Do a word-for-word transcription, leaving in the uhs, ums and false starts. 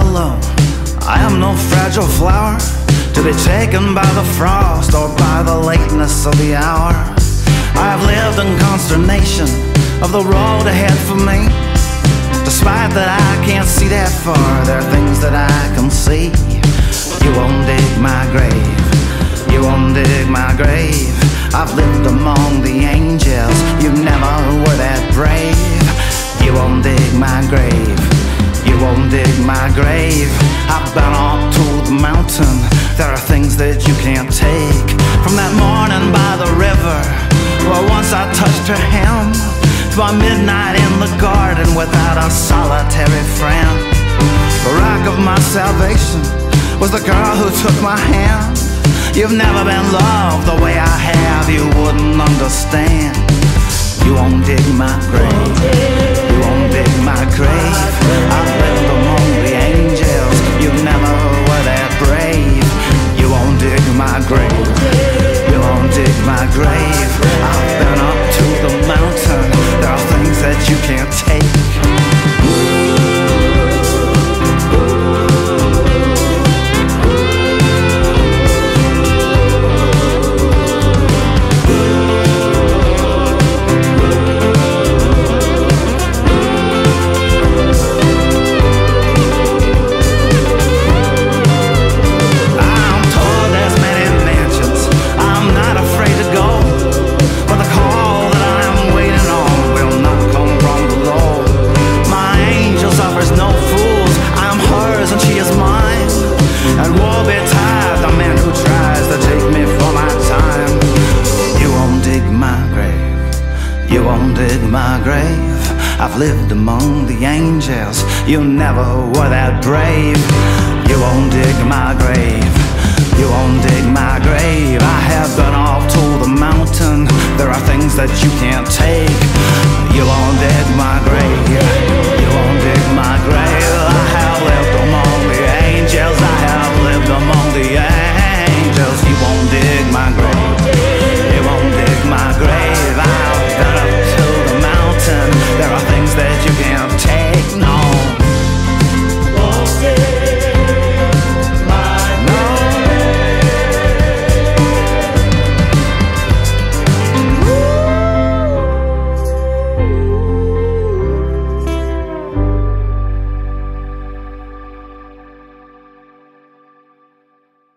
alone. I am no fragile flower to be taken by the frost or by the lateness of the hour. I have lived in consternation of the road ahead for me. Despite that I can't see that far, there are things that I can see. You won't dig my grave, you won't dig my grave. I've lived among the angels, you never were that brave. You won't dig my grave, you won't dig my grave. I've been up to the mountain, there are things that you can't take. From that morning by the river, where once I touched her hem, to my midnight in the garden without a solitary friend. The rock of my salvation was the girl who took my hand. You've never been loved the way I have, you wouldn't understand. You won't dig my grave, you won't dig my grave. I've lived among the angels, you never were that brave. You won't dig my grave, you won't dig my grave. I've been up to the mountain, there are things that you can't take. You won't dig my grave. I've lived among the angels, you never were that brave. You won't dig my grave, you won't dig my grave. I have been off to the mountain, there are things that you can't take.